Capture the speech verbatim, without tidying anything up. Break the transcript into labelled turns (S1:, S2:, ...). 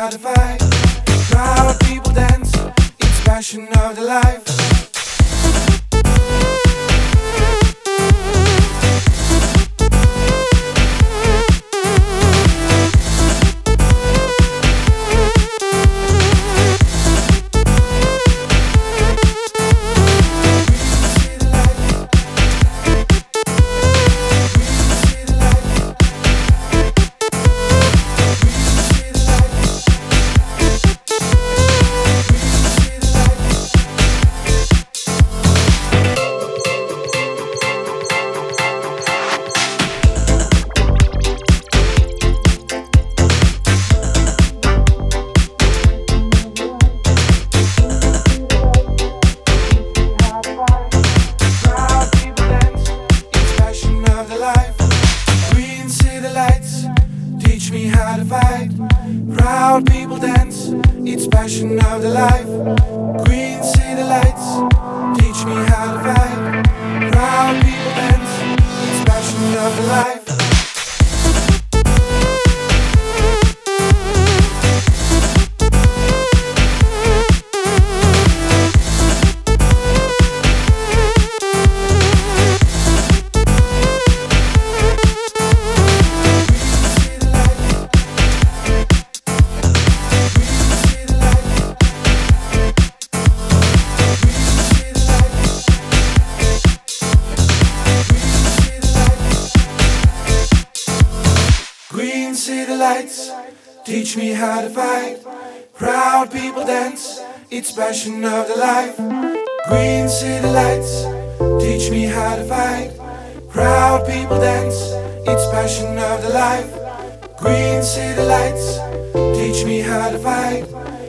S1: how to fight. Proud people dance, it's passion of the life. Teach me how to fight. Proud people dance, it's passion of the life. Green city lights, teach me how to fight. Proud people dance, it's passion of the life. Green city lights, teach me how to fight. Proud people dance, it's passion of the life. Green city lights, teach me how to fight. Proud people dance, it's passion of the life. Green city lights, teach me how to fight.